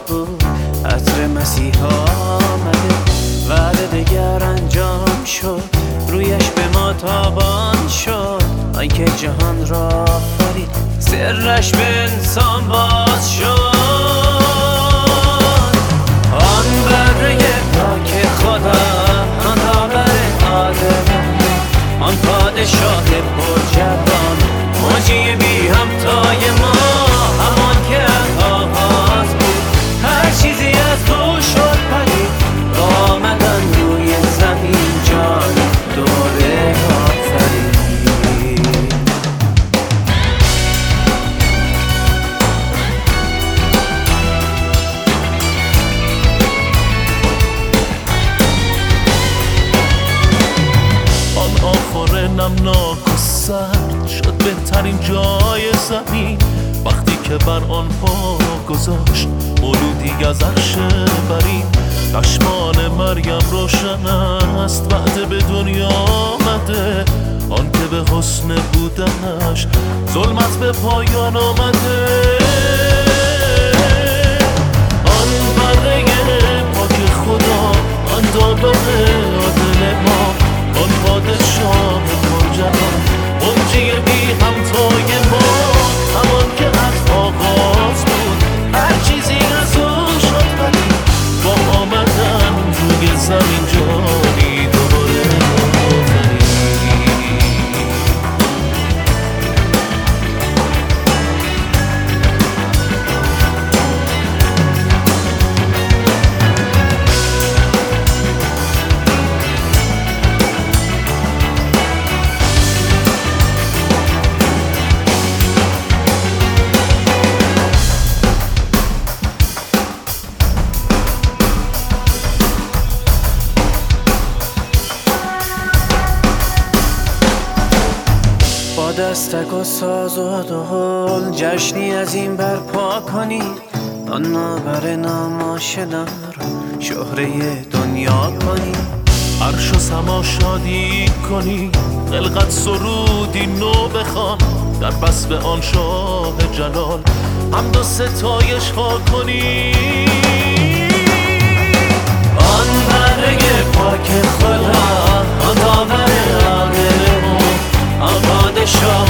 بود، عطر مسیحا آمده، وعده دگر انجام شد، رویش به ما تابان شد. آنکه جهان را آفرید، سرش به انسان باز شد. آن بره پاک خدا، آن داور عادل، آن پادشاه پرجوان، موجی بی همتای ما، همان که از آغاز بود، هر چیزی از تو شد پدید، آمدن روی زمین جان دوره آفرید. آن آخر نمناک و سرد شد بهترین جای زمین، وقتی که بر آن پا گذاشت مولودی از عرش برین. چشمان مریم روشن است، وعده به دنیا آمده، آن که به حسن بودنش ظلمت به پایان آمده. آن بره پاک خدا، آن داور عادل ما، آن پادشاه پرجوان، موجی بی همتای ما، همان که از آغاز بود، هر چیزی از او شد ولی با آمدن روی زمین جانی دوباره آفرید. با دستک و ساز و دهل جشنی از این برپا کنید، آن نابر ناماشنا را شهره دنیا کنید. عرش و سما شادی کنی، خلقت سرودی نو بخوان، در وصف آن شاه جلال حمد و ستایش ها کنی. آن بره پاک خدا، آن داور عادل، آن پادشاه